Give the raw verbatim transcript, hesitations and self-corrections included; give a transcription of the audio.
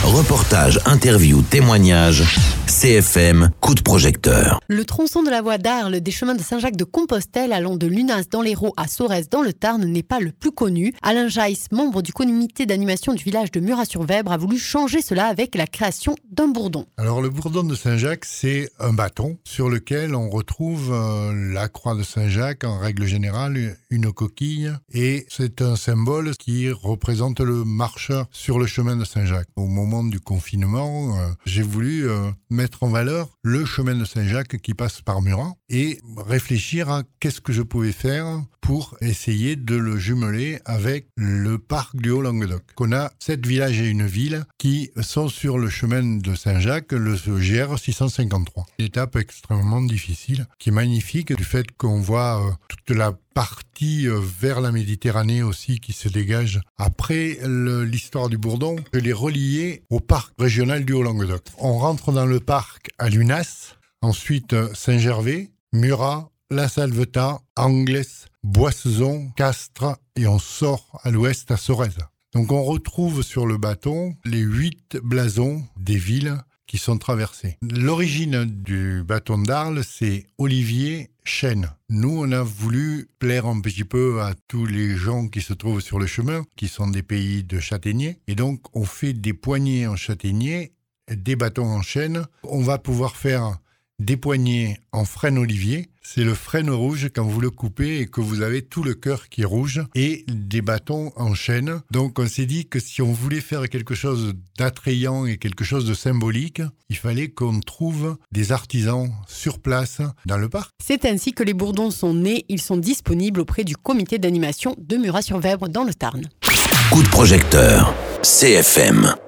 Reportages, interviews, témoignages, C F M, coup de projecteur. Le tronçon de la voie d'Arles des chemins de Saint-Jacques-de-Compostelle allant de Lunas dans l'Hérault à Sorèze dans le Tarn n'est pas le plus connu. Alain Jaïs, membre du comité d'animation du village de Murat-sur-Vèbre, a voulu changer cela avec la création d'un bourdon. Alors le bourdon de Saint-Jacques, c'est un bâton sur lequel on retrouve euh, la croix de Saint-Jacques, en règle générale, une coquille, et c'est un symbole qui représente le marcheur sur le chemin de Saint-Jacques. Au moment du confinement, euh, j'ai voulu euh, mettre en valeur le chemin de Saint-Jacques qui passe par Murat et réfléchir à qu'est-ce que je pouvais faire pour essayer de le jumeler avec le parc du Haut-Languedoc. On a sept villages et une ville qui sont sur le chemin de Saint-Jacques, le G R six cent cinquante-trois. Une étape extrêmement difficile, qui est magnifique du fait qu'on voit euh, toute la partie euh, vers la Méditerranée aussi qui se dégage. Après le, l'histoire du bourdon, je l'ai relié au parc régional du Haut-Languedoc. On rentre dans le parc à Lunas, ensuite euh, Saint-Gervais, Murat, La Salvetat, Anglès, Boissezon, Castres, et on sort à l'ouest à Sorèze. Donc on retrouve sur le bâton les huit blasons des villes qui sont traversées. L'origine du bâton d'Arles, c'est Olivier Chêne. Nous, on a voulu plaire un petit peu à tous les gens qui se trouvent sur le chemin, qui sont des pays de châtaigniers. Et donc, on fait des poignées en châtaignier, des bâtons en chêne. On va pouvoir faire des poignées en frêne olivier. C'est le frêne rouge quand vous le coupez et que vous avez tout le cœur qui est rouge, et des bâtons en chêne. Donc on s'est dit que si on voulait faire quelque chose d'attrayant et quelque chose de symbolique, il fallait qu'on trouve des artisans sur place dans le parc. C'est ainsi que les bourdons sont nés. Ils sont disponibles auprès du comité d'animation de Murat-sur-Vèbre dans le Tarn. Coup de projecteur, C F M.